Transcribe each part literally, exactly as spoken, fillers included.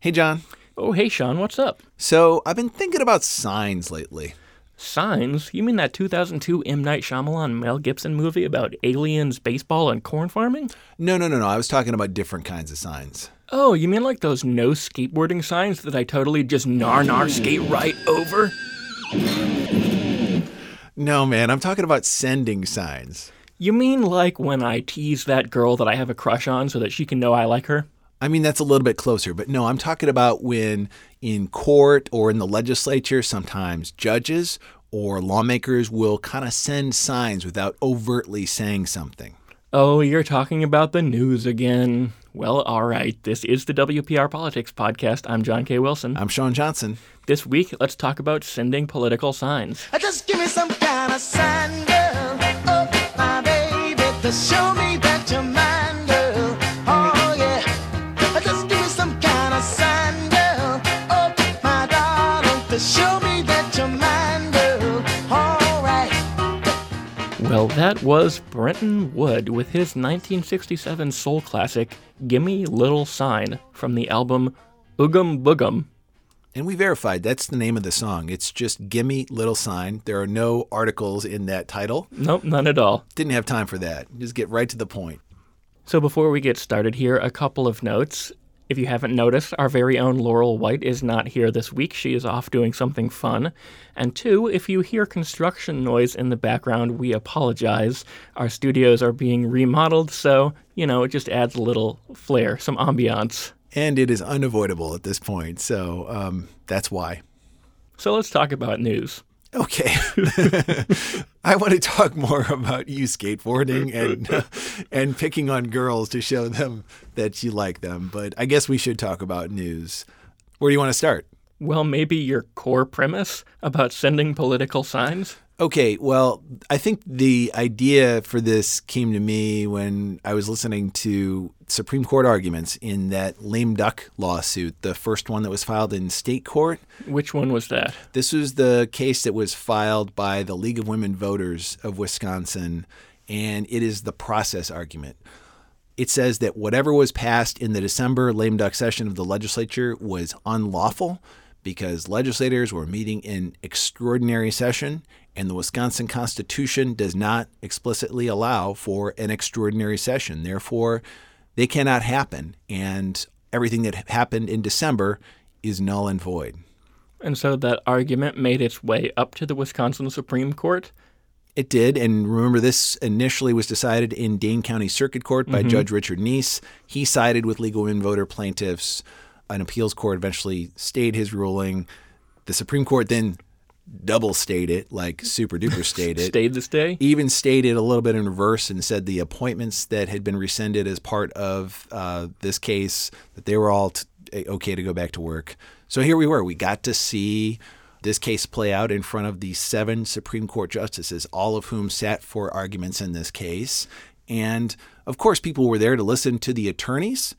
Hey, John. Oh, hey, Sean, what's up? So, I've been thinking about signs lately. Signs? You mean that two thousand two M. Night Shyamalan Mel Gibson movie about aliens, baseball, and corn farming? No, no, no, no. I was talking about different kinds of signs. Oh, you mean like those no skateboarding signs that I totally just nar-nar skate right over? No, man. I'm talking about sending signs. You mean like when I tease that girl that I have a crush on so that she can know I like her? I mean, that's a little bit closer, but no, I'm talking about when in court or in the legislature, sometimes judges or lawmakers will kind of send signs without overtly saying something. Oh, you're talking about the news again. Well, all right. This is the W P R Politics Podcast. I'm John K. Wilson. I'm Sean Johnson. This week, let's talk about sending political signs. Just give me some kind of sign, girl. Oh, my baby, to show me that you're mine, girl. Oh, yeah. Just give me some kind of sign, girl. Oh, my darling, to show me that you're mine, girl. All right. Well, that was Brenton Wood with his nineteen sixty-seven soul classic, Gimme Little Sign, from the album Oogum Boogum. And we verified that's the name of the song. It's just Gimme Little Sign. There are no articles in that title. Nope, none at all. Didn't have time for that. Just get right to the point. So before we get started here, a couple of notes. If you haven't noticed, our very own Laurel White is not here this week. She is off doing something fun. And two, if you hear construction noise in the background, we apologize. Our studios are being remodeled, so, you know, it just adds a little flair, some ambiance. And it is unavoidable at this point, so um, that's why. So let's talk about news. Okay. I want to talk more about you skateboarding and uh, and picking on girls to show them that you like them, but I guess we should talk about news. Where do you want to start? Well, maybe your core premise about sending political signs? Okay, well, I think the idea for this came to me when I was listening to Supreme Court arguments in that lame duck lawsuit, the first one that was filed in state court. Which one was that? This was the case that was filed by the League of Women Voters of Wisconsin, and it is the process argument. It says that whatever was passed in the December lame duck session of the legislature was unlawful because legislators were meeting in extraordinary session, and the Wisconsin Constitution does not explicitly allow for an extraordinary session. Therefore, they cannot happen, and everything that happened in December is null and void. And so that argument made its way up to the Wisconsin Supreme Court? It did, and remember this initially was decided in Dane County Circuit Court by mm-hmm. Judge Richard Neese. He sided with League of Women Voter plaintiffs. An appeals court eventually stayed his ruling. The Supreme Court then double stayed it, like super duper stayed it. Stayed the stay? Even stayed it a little bit in reverse and said the appointments that had been rescinded as part of uh, this case, that they were all t- okay to go back to work. So here we were. We got to see this case play out in front of the seven Supreme Court justices, all of whom sat for arguments in this case. And, of course, people were there to listen to the attorneys,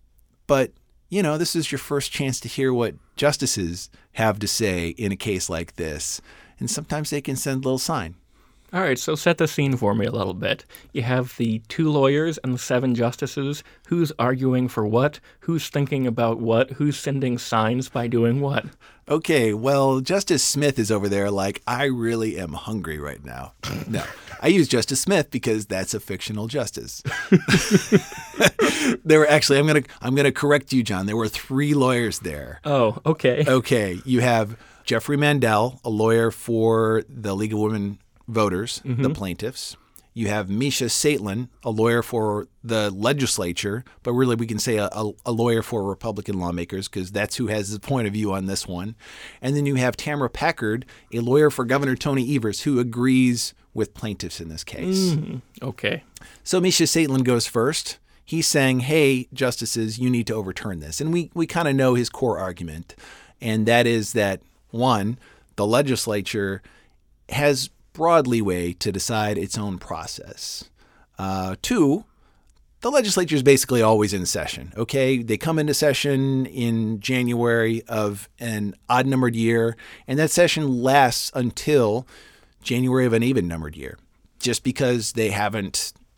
but you know, this is your first chance to hear what justices have to say in a case like this. And sometimes they can send a little sign. All right, so set the scene for me a little bit. You have the two lawyers and the seven justices. Who's arguing for what? Who's thinking about what? Who's sending signs by doing what? Okay, well, Justice Smith is over there like, I really am hungry right now. No, I use Justice Smith because that's a fictional justice. There were actually, I'm going to I'm gonna correct you, John. There were three lawyers there. Oh, okay. Okay, you have Jeffrey Mandel, a lawyer for the League of Women Voters, mm-hmm. the plaintiffs. You have Misha Saitlin, a lawyer for the legislature, but really we can say a, a, a lawyer for Republican lawmakers because that's who has the point of view on this one. And then you have Tamara Packard, a lawyer for Governor Tony Evers, who agrees with plaintiffs in this case. Mm, okay. So Misha Saitlin goes first. He's saying, hey, justices, you need to overturn this. And we, we kind of know his core argument, and that is that, one, the legislature has broad leeway to decide its own process. Uh, two, the legislature is basically always in session, okay? They come into session in January of an odd-numbered year, and that session lasts until January of an even-numbered year. Just because they haven't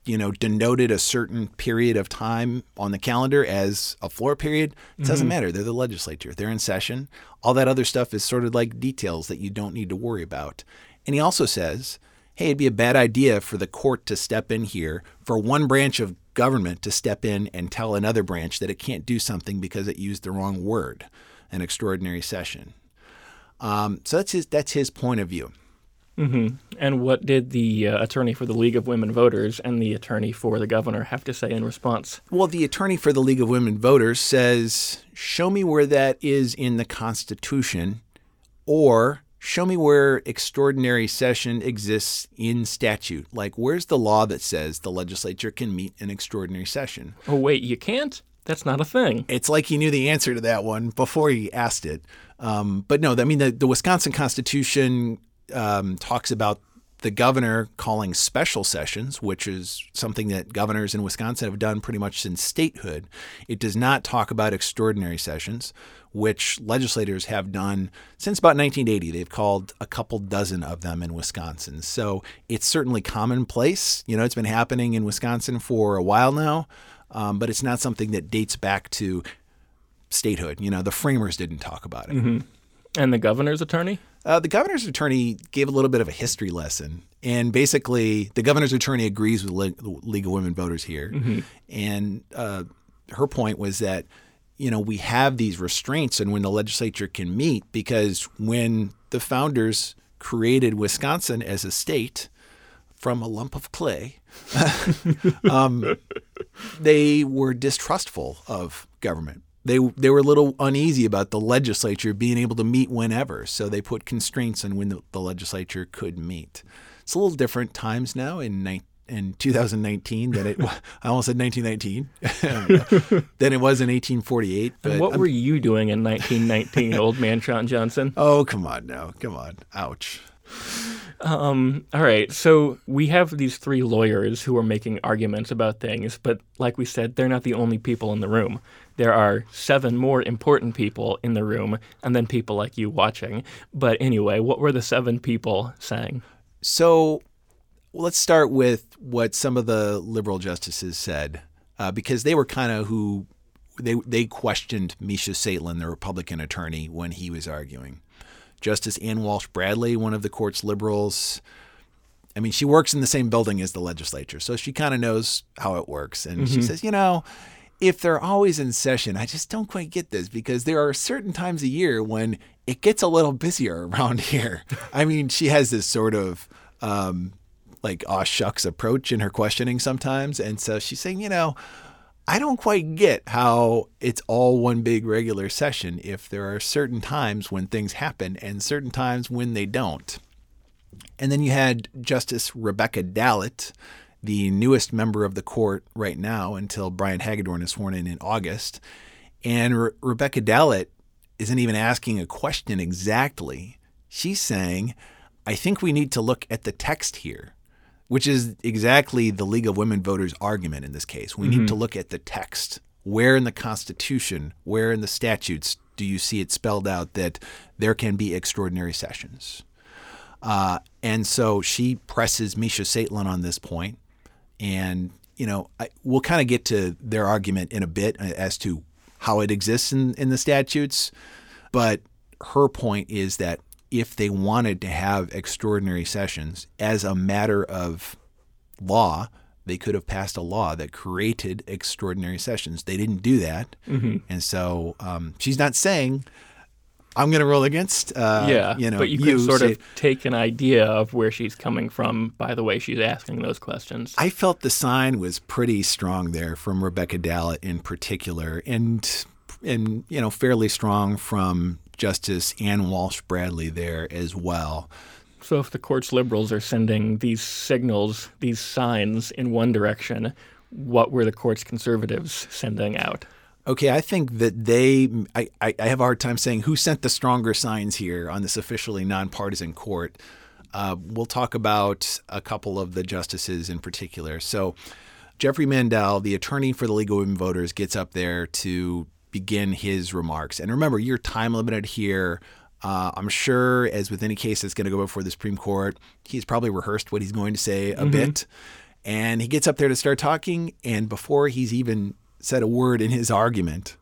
you know, denoted a certain period of time on the calendar as a floor period, it doesn't matter. They're the legislature. They're in session. All that other stuff is sort of like details that you don't need to worry about. And he also says, hey, it'd be a bad idea for the court to step in here, for one branch of government to step in and tell another branch that it can't do something because it used the wrong word, an extraordinary session. Um, so that's his, that's his point of view. Mm-hmm. And what did the uh, attorney for the League of Women Voters and the attorney for the governor have to say in response? Well, the attorney for the League of Women Voters says, show me where that is in the Constitution, or show me where extraordinary session exists in statute. Like, where's the law that says the legislature can meet an extraordinary session? Oh, wait, you can't? That's not a thing. It's like he knew the answer to that one before he asked it. Um, but no, I mean, the, the Wisconsin Constitution um, talks about the governor calling special sessions, which is something that governors in Wisconsin have done pretty much since statehood. It does not talk about extraordinary sessions, which legislators have done since about nineteen eighty. They've called a couple dozen of them in Wisconsin. So it's certainly commonplace. You know, it's been happening in Wisconsin for a while now, um, but it's not something that dates back to statehood. You know, the framers didn't talk about it. Mm-hmm. And the governor's attorney? Uh, the governor's attorney gave a little bit of a history lesson. And basically, the governor's attorney agrees with Le- the League of Women Voters here. Mm-hmm. And uh, her point was that, you know, we have these restraints on when the legislature can meet, because when the founders created Wisconsin as a state from a lump of clay, um, they were distrustful of government. They they were a little uneasy about the legislature being able to meet whenever, so they put constraints on when the, the legislature could meet. It's a little different times now in ni- in two thousand nineteen than it I almost said nineteen nineteen than it was in eighteen forty-eight. But and what I'm, were you doing in nineteen nineteen, old man Sean Johnson? Oh, come on now, come on, ouch. Um, all right, so we have these three lawyers who are making arguments about things, but like we said, they're not the only people in the room. There are seven more important people in the room, and then people like you watching. But anyway, what were the seven people saying? So let's start with what some of the liberal justices said, uh, because they were kind of who they they questioned Misha Saitlin, the Republican attorney, when he was arguing. Justice Ann Walsh Bradley, one of the court's liberals, I mean, she works in the same building as the legislature, so she kind of knows how it works. And mm-hmm. she says, you know, if they're always in session, I just don't quite get this, because there are certain times a year when it gets a little busier around here. I mean, she has this sort of um, like aw shucks approach in her questioning sometimes. And so she's saying, you know, I don't quite get how it's all one big regular session if there are certain times when things happen and certain times when they don't. And then you had Justice Rebecca Dallett, the newest member of the court right now until Brian Hagedorn is sworn in in August. And Re- Rebecca Dallett isn't even asking a question exactly. She's saying, I think we need to look at the text here, which is exactly the League of Women Voters argument in this case. We mm-hmm. need to look at the text. Where in the Constitution, where in the statutes do you see it spelled out that there can be extraordinary sessions? Uh, and so she presses Misha Saitlin on this point. And, you know, I, we'll kind of get to their argument in a bit as to how it exists in, in the statutes. But her point is that if they wanted to have extraordinary sessions as a matter of law, they could have passed a law that created extraordinary sessions. They didn't do that. Mm-hmm. And so um, she's not saying, I'm going to rule against, uh, yeah, you know, but you could you sort say, of take an idea of where she's coming from by the way she's asking those questions. I felt the sign was pretty strong there from Rebecca Dallett in particular, and, and you know, fairly strong from Justice Ann Walsh Bradley there as well. So if the court's liberals are sending these signals, these signs in one direction, what were the court's conservatives sending out? Okay, I think that they I, – I, I have a hard time saying who sent the stronger signs here on this officially nonpartisan court. Uh, we'll talk about a couple of the justices in particular. So Jeffrey Mandel, the attorney for the League of Women Voters, gets up there to begin his remarks. And remember, you're time limited here. Uh, I'm sure, as with any case that's going to go before the Supreme Court, he's probably rehearsed what he's going to say a mm-hmm. bit. And he gets up there to start talking, and before he's even said a word in his argument,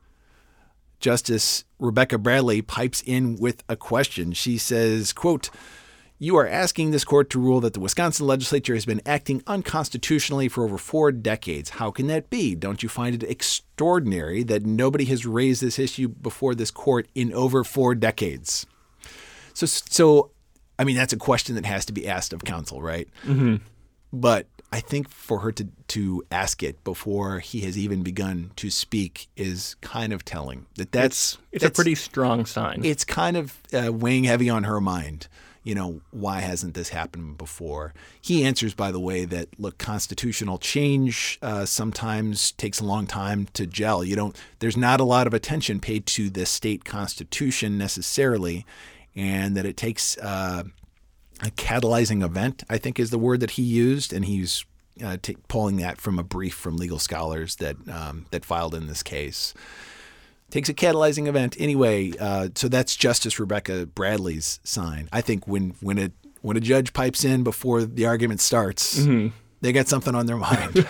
Justice Rebecca Bradley pipes in with a question. She says, quote, "You are asking this court to rule that the Wisconsin legislature has been acting unconstitutionally for over four decades. How can that be? Don't you find it extraordinary that nobody has raised this issue before this court in over four decades?" So, so I mean, that's a question that has to be asked of counsel, right? Mm-hmm. But I think for her to, to ask it before he has even begun to speak is kind of telling. That that's It's, it's that's, a pretty strong sign. It's kind of uh, weighing heavy on her mind. You know, why hasn't this happened before? He answers, by the way, that, look, constitutional change uh, sometimes takes a long time to gel. You don't, there's not a lot of attention paid to the state constitution necessarily, and that it takes uh, a catalyzing event, I think is the word that he used, and he's uh, t- pulling that from a brief from legal scholars that um, that filed in this case. Takes a catalyzing event. Anyway, uh, so that's Justice Rebecca Bradley's sign. I think when when a when a judge pipes in before the argument starts, mm-hmm. they got something on their mind.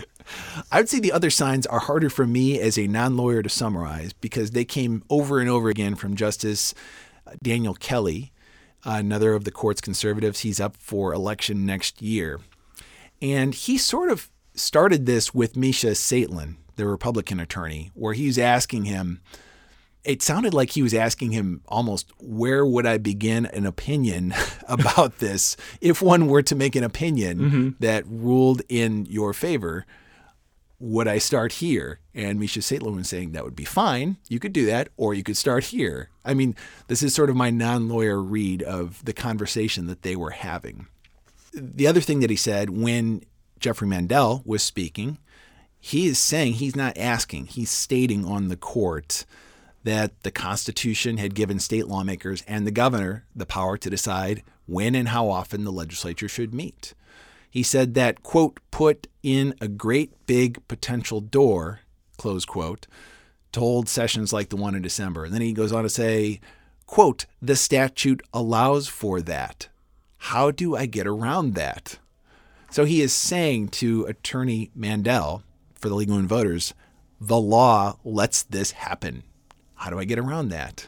I would say the other signs are harder for me as a non-lawyer to summarize because they came over and over again from Justice Daniel Kelly, another of the court's conservatives. He's up for election next year. And he sort of started this with Misha Saitlin, the Republican attorney, where he's asking him, it sounded like he was asking him almost, where would I begin an opinion about this if one were to make an opinion mm-hmm. that ruled in your favor? Would I start here? And Misha Saitlin was saying that would be fine. You could do that, or you could start here. I mean, this is sort of my non-lawyer read of the conversation that they were having. The other thing that he said when Jeffrey Mandel was speaking, he is saying, he's not asking, he's stating on the court that the Constitution had given state lawmakers and the governor the power to decide when and how often the legislature should meet. He said that, quote, put in a great big potential door, close quote, to hold sessions like the one in December. And then he goes on to say, quote, the statute allows for that. How do I get around that? So he is saying to Attorney Mandel, for the League of Women Voters, the law lets this happen. How do I get around that?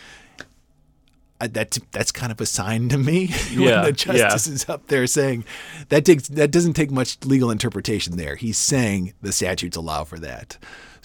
Uh, that that's kind of a sign to me yeah, when the justice yeah. is up there saying that takes that doesn't take much legal interpretation there. He's saying the statutes allow for that.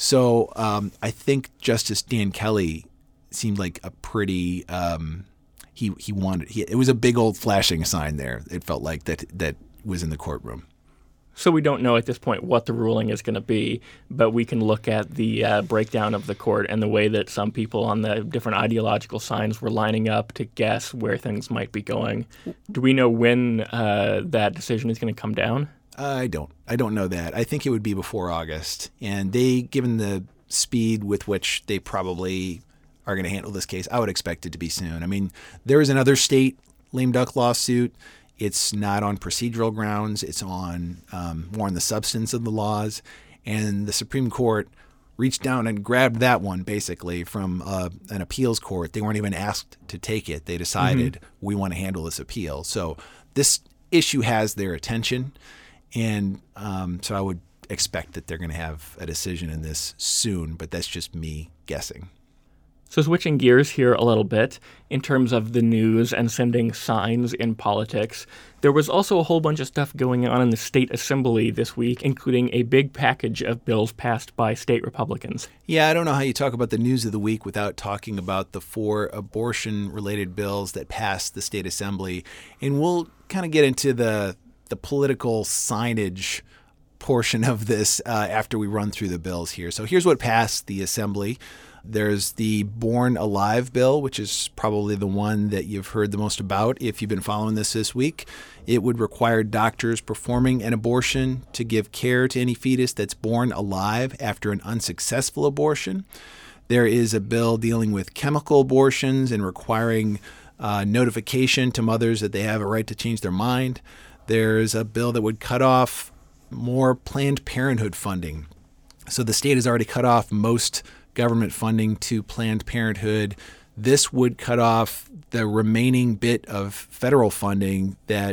So um, I think Justice Dan Kelly seemed like a pretty um, he he wanted he, it was a big old flashing sign there. It felt like that that was in the courtroom. So we don't know at this point what the ruling is going to be, but we can look at the uh, breakdown of the court and the way that some people on the different ideological signs were lining up to guess where things might be going. Do we know when uh, that decision is going to come down? I don't. I don't know that. I think it would be before August. And they, given the speed with which they probably are going to handle this case, I would expect it to be soon. I mean, there is another state lame duck lawsuit. It's not on procedural grounds. It's on um, more on the substance of the laws. And the Supreme Court reached down and grabbed that one basically from uh, an appeals court. They weren't even asked to take it. They decided mm-hmm. we want to handle this appeal. So this issue has their attention. And um, so I would expect that they're going to have a decision in this soon. But that's just me guessing. So switching gears here a little bit, in terms of the news and sending signs in politics, there was also a whole bunch of stuff going on in the state assembly this week, including a big package of bills passed by state Republicans. Yeah, I don't know how you talk about the news of the week without talking about the four abortion-related bills that passed the state assembly. And we'll kind of get into the the political signage portion of this uh, after we run through the bills here. So here's what passed the assembly. There's the Born Alive bill, which is probably the one that you've heard the most about if you've been following this this week. It would require doctors performing an abortion to give care to any fetus that's born alive after an unsuccessful abortion. There is a bill dealing with chemical abortions and requiring uh, notification to mothers that they have a right to change their mind. There's a bill that would cut off more Planned Parenthood funding. So the state has already cut off most government funding to Planned Parenthood. This would cut off the remaining bit of federal funding that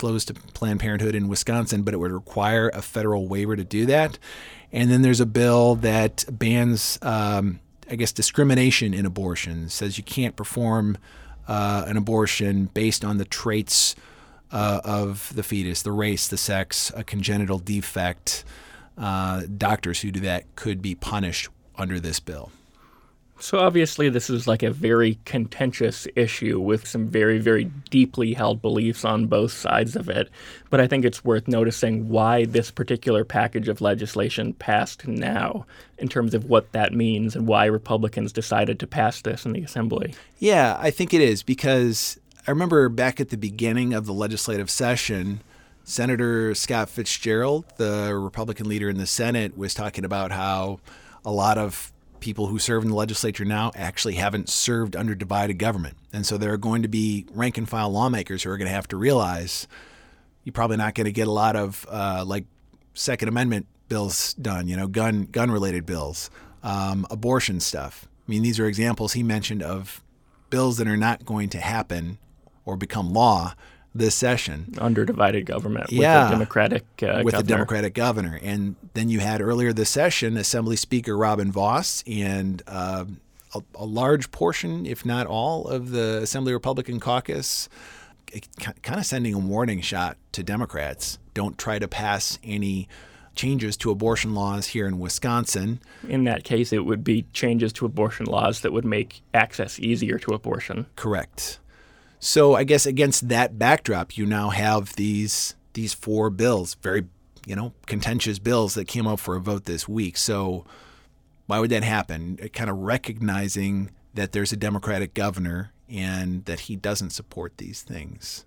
disclose to Planned Parenthood in Wisconsin, but it would require a federal waiver to do that. And then there's a bill that bans, um, I guess, discrimination in abortion. It says you can't perform uh, an abortion based on the traits uh, of the fetus, the race, the sex, a congenital defect. Uh, doctors who do that could be punished under this bill. So obviously this is like a very contentious issue with some very, very deeply held beliefs on both sides of it. But I think it's worth noticing why this particular package of legislation passed now in terms of what that means and why Republicans decided to pass this in the Assembly. Yeah, I think it is because I remember back at the beginning of the legislative session, Senator Scott Fitzgerald, the Republican leader in the Senate, was talking about how a lot of people who serve in the legislature now actually haven't served under divided government. And so there are going to be rank and file lawmakers who are going to have to realize you're probably not going to get a lot of uh, like Second Amendment bills done, you know, gun gun related bills, um, abortion stuff. I mean, these are examples he mentioned of bills that are not going to happen or become law this session. Under divided government with yeah, a Democratic uh, with governor. a Democratic governor. And then you had earlier this session Assembly Speaker Robin Vos and uh, a, a large portion, if not all, of the Assembly Republican caucus kind of sending a warning shot to Democrats. Don't try to pass any changes to abortion laws here in Wisconsin. In that case, it would be changes to abortion laws that would make access easier to abortion. Correct. So I guess against that backdrop, you now have these these four bills, very, you know, contentious bills that came up for a vote this week. So why would that happen? Kind of recognizing that there's a Democratic governor and that he doesn't support these things.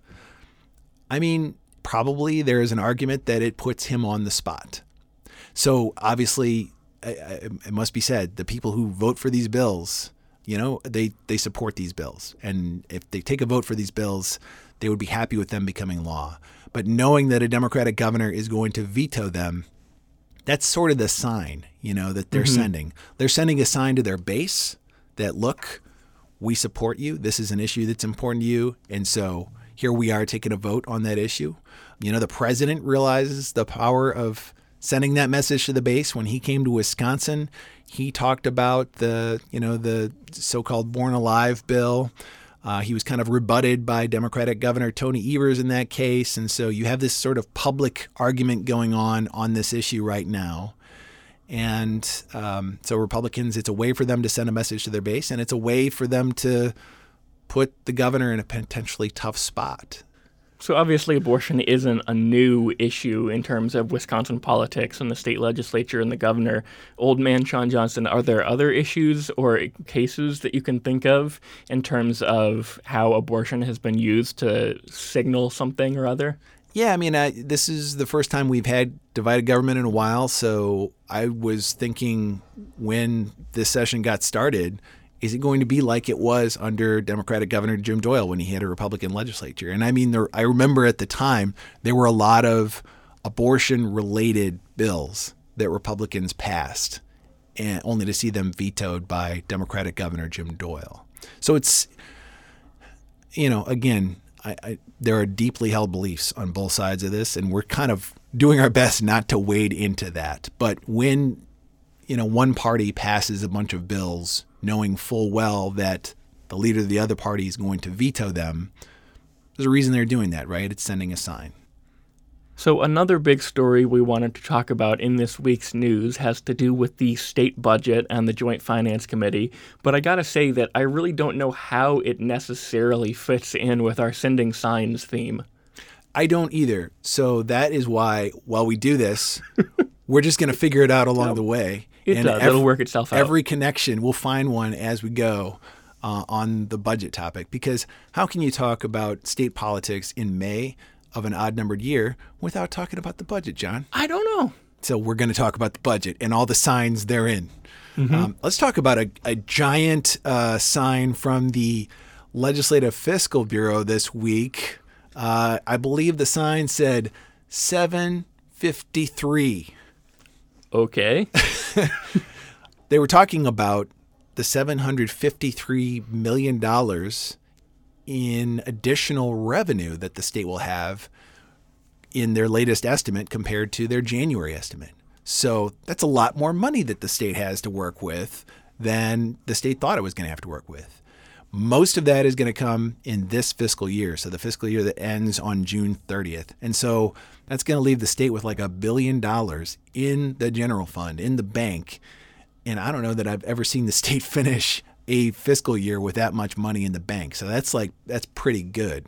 I mean, probably there is an argument that it puts him on the spot. So obviously, it must be said, the people who vote for these bills, you know, they, they support these bills. And if they take a vote for these bills, they would be happy with them becoming law. But knowing that a Democratic governor is going to veto them, that's sort of the sign, you know, that they're mm-hmm. sending. They're sending a sign to their base that, look, we support you. This is an issue that's important to you. And so here we are taking a vote on that issue. You know, the president realizes the power of sending that message to the base. When he came to Wisconsin, he talked about the, you know, the so-called Born Alive bill. Uh, he was kind of rebutted by Democratic Governor Tony Evers in that case. And so you have this sort of public argument going on on this issue right now. And um, so Republicans, it's a way for them to send a message to their base, and it's a way for them to put the governor in a potentially tough spot. So obviously abortion isn't a new issue in terms of Wisconsin politics and the state legislature and the governor. Old man Shawn Johnson, are there other issues or cases that you can think of in terms of how abortion has been used to signal something or other? Yeah, I mean, I, this is the first time we've had divided government in a while, so I was thinking when this session got started, is it going to be like it was under Democratic Governor Jim Doyle when he had a Republican legislature? And I mean, there, I remember at the time there were a lot of abortion-related bills that Republicans passed, and only to see them vetoed by Democratic Governor Jim Doyle. So it's, you know, again, I, I, there are deeply held beliefs on both sides of this, and we're kind of doing our best not to wade into that. But when, you know, one party passes a bunch of bills knowing full well that the leader of the other party is going to veto them, there's a reason they're doing that, right? It's sending a sign. So another big story we wanted to talk about in this week's news has to do with the state budget and the Joint Finance Committee. But I got to say that I really don't know how it necessarily fits in with our sending signs theme. I don't either. So that is why, while we do this, we're just going to figure it out along the way. It and does. Every, It'll work itself out. Every connection, we'll find one as we go uh, on the budget topic. Because how can you talk about state politics in May of an odd-numbered year without talking about the budget, John? I don't know. So we're going to talk about the budget and all the signs therein. Mm-hmm. Um, let's talk about a, a giant uh, sign from the Legislative Fiscal Bureau this week. Uh, I believe the sign said seven fifty-three. Okay. They were talking about the seven hundred fifty-three million dollars in additional revenue that the state will have in their latest estimate compared to their January estimate. So that's a lot more money that the state has to work with than the state thought it was going to have to work with. Most of that is going to come in this fiscal year, so the fiscal year that ends on June thirtieth. And so that's going to leave the state with like a billion dollars in the general fund, in the bank. And I don't know that I've ever seen the state finish a fiscal year with that much money in the bank. So that's like that's pretty good.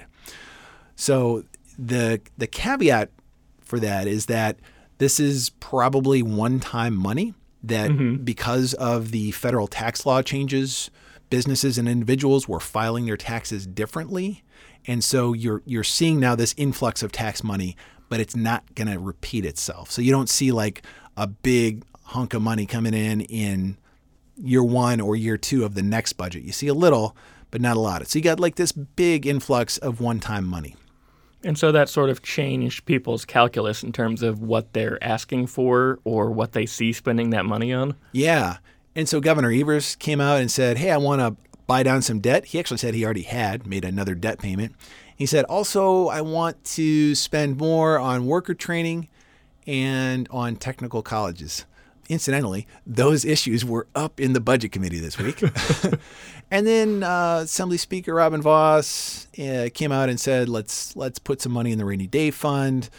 So the the caveat for that is that this is probably one-time money that mm-hmm. because of the federal tax law changes, businesses and individuals were filing their taxes differently. And so you're you're seeing now this influx of tax money, but it's not going to repeat itself. So you don't see like a big hunk of money coming in in year one or year two of the next budget. You see a little, but not a lot. So you got like this big influx of one-time money. And so that sort of changed people's calculus in terms of what they're asking for or what they see spending that money on? Yeah. And so Governor Evers came out and said, hey, I want to buy down some debt. He actually said he already had made another debt payment. He said, also, I want to spend more on worker training and on technical colleges. Incidentally, those issues were up in the Budget Committee this week. And then uh, Assembly Speaker Robin Vos uh, came out and said, let's let's put some money in the rainy day fund.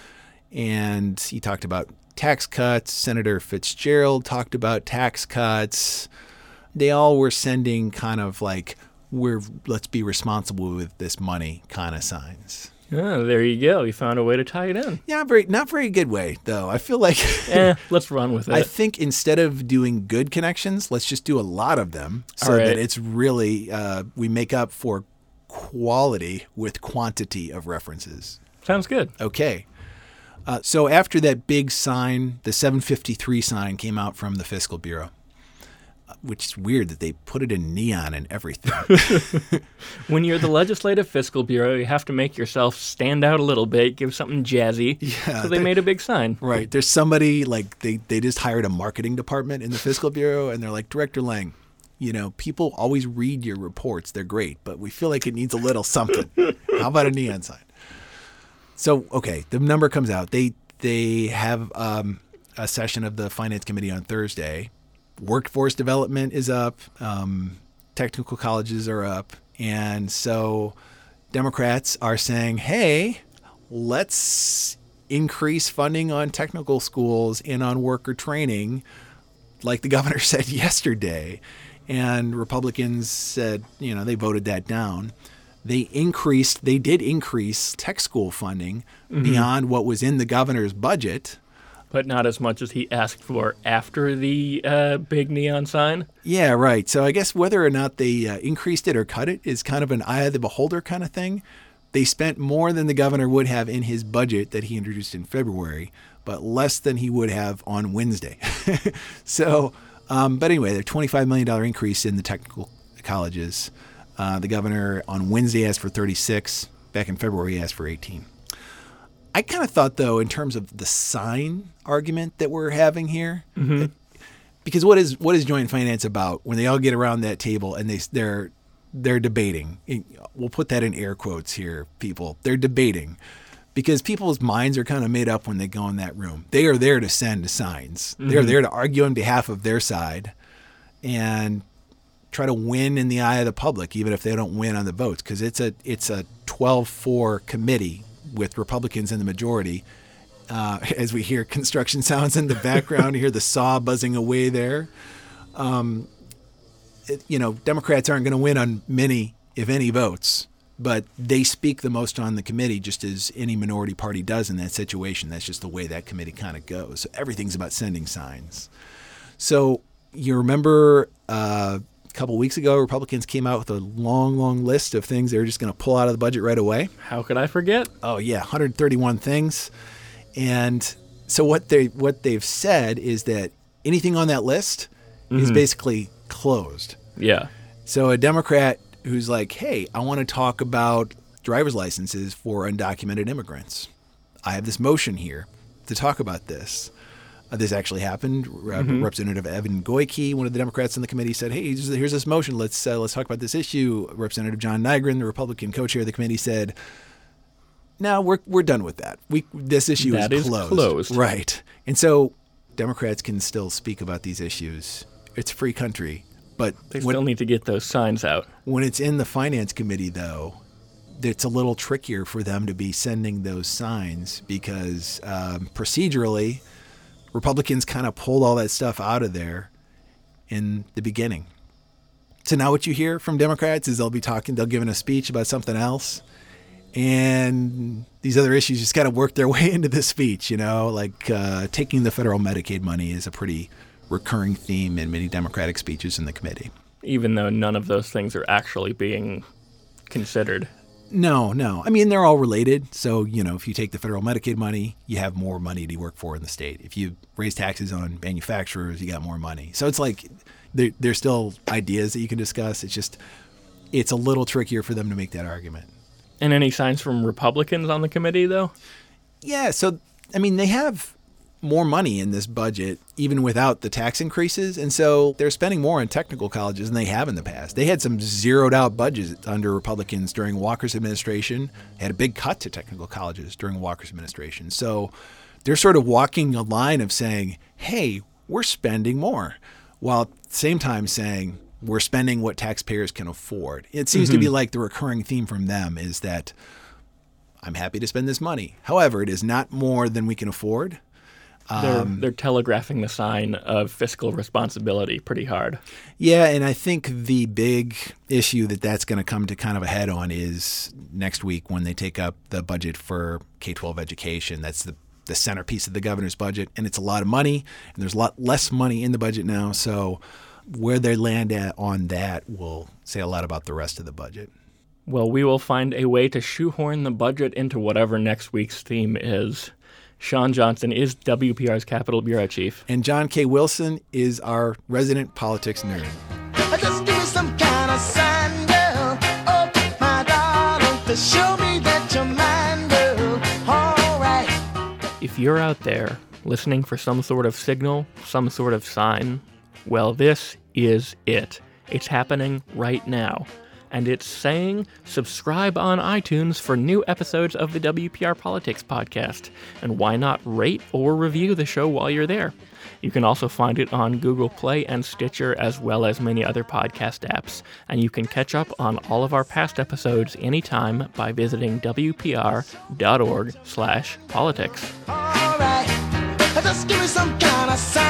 And he talked about tax cuts. Senator Fitzgerald talked about tax cuts. They all were sending kind of like, we're let's be responsible with this money kind of signs. Oh, there you go. You found a way to tie it in. Yeah, very not very good way, though. I feel like eh, let's run with it. I think instead of doing good connections, let's just do a lot of them so right. that it's really uh, we make up for quality with quantity of references. Sounds good. Okay. Uh, so after that big sign, the seven fifty-three sign came out from the Fiscal Bureau, which is weird that they put it in neon and everything. When you're the Legislative Fiscal Bureau, you have to make yourself stand out a little bit, give something jazzy. Yeah, so they, they made a big sign. Right. There's somebody like they, they just hired a marketing department in the Fiscal Bureau, and they're like, Director Lang, you know, people always read your reports. They're great, but we feel like it needs a little something. How about a neon sign? So, okay, the number comes out. They, they have um, a session of the Finance Committee on Thursday. Workforce development is up. Um, technical colleges are up. And so Democrats are saying, hey, let's increase funding on technical schools and on worker training, like the governor said yesterday. And Republicans said, you know, they voted that down. They increased, they did increase tech school funding mm-hmm. beyond what was in the governor's budget. But not as much as he asked for after the uh, big neon sign? Yeah, right. So I guess whether or not they uh, increased it or cut it is kind of an eye of the beholder kind of thing. They spent more than the governor would have in his budget that he introduced in February, but less than he would have on Wednesday. so, um, but anyway, the twenty-five million dollars increase in the technical colleges. Uh, the governor on Wednesday asked for thirty-six. Back in February, he asked for eighteen. I kind of thought, though, in terms of the sign argument that we're having here, mm-hmm. because what is what is joint finance about when they all get around that table and they they're they're debating? We'll put that in air quotes here, people. They're debating because people's minds are kind of made up when they go in that room. They are there to send signs. Mm-hmm. They're there to argue on behalf of their side and try to win in the eye of the public, even if they don't win on the votes, because it's a it's a twelve four committee with Republicans in the majority. Uh, as we hear construction sounds in the background, you hear the saw buzzing away there. Um, it, you know, Democrats aren't going to win on many, if any, votes, but they speak the most on the committee, just as any minority party does in that situation. That's just the way that committee kind of goes. So everything's about sending signs. So you remember uh, a couple weeks ago, Republicans came out with a long, long list of things they were just going to pull out of the budget right away. How could I forget? Oh, yeah, one hundred thirty-one things. And so what they what they've said is that anything on that list mm-hmm. is basically closed. Yeah. So a Democrat who's like, hey, I want to talk about driver's licenses for undocumented immigrants. I have this motion here to talk about this. Uh, this actually happened. Mm-hmm. Representative Evan Goyke, one of the Democrats in the committee, said, hey, here's this motion. Let's uh, let's talk about this issue. Representative John Nygren, the Republican co-chair of the committee, said, No, we're we're done with that. We this issue That is is closed. closed. Right. And so Democrats can still speak about these issues. It's a free country. But They when, still need to get those signs out. when it's in the Finance Committee, though, it's a little trickier for them to be sending those signs because um, procedurally, Republicans kind of pulled all that stuff out of there in the beginning. So now what you hear from Democrats is they'll be talking, they'll give a speech about something else. And these other issues just kind of work their way into the speech, you know, like uh, taking the federal Medicaid money is a pretty recurring theme in many Democratic speeches in the committee. Even though none of those things are actually being considered. No, no. I mean, they're all related. So, you know, if you take the federal Medicaid money, you have more money to work for in the state. If you raise taxes on manufacturers, you got more money. So it's like there, there's still ideas that you can discuss. It's just it's a little trickier for them to make that argument. And any signs from Republicans on the committee, though? Yeah. So, I mean, they have more money in this budget, even without the tax increases. And so they're spending more on technical colleges than they have in the past. They had some zeroed out budgets under Republicans during Walker's administration. They had a big cut to technical colleges during Walker's administration. So they're sort of walking a line of saying, hey, we're spending more, while at the same time saying we're spending what taxpayers can afford. It seems mm-hmm. to be like the recurring theme from them is that I'm happy to spend this money. However, it is not more than we can afford. They're, um, they're telegraphing the sign of fiscal responsibility pretty hard. Yeah, and I think the big issue that that's going to come to kind of a head on is next week when they take up the budget for K twelve education. That's the, the centerpiece of the governor's budget, and it's a lot of money, and there's a lot less money in the budget now. So where they land at on that will say a lot about the rest of the budget. Well, we will find a way to shoehorn the budget into whatever next week's theme is. Sean Johnson is W P R's Capitol Bureau Chief. And John K. Wilson is our resident politics nerd. Just give me some kind of sign, girl. Oh, my darling, to show me that you're mine, girl. All right. If you're out there listening for some sort of signal, some sort of sign, well, this is it. It's happening right now. And it's saying subscribe on iTunes for new episodes of the W P R Politics Podcast. And why not rate or review the show while you're there? You can also find it on Google Play and Stitcher, as well as many other podcast apps. And you can catch up on all of our past episodes anytime by visiting W P R dot org slash politics. All right. Just give me some kind of sign.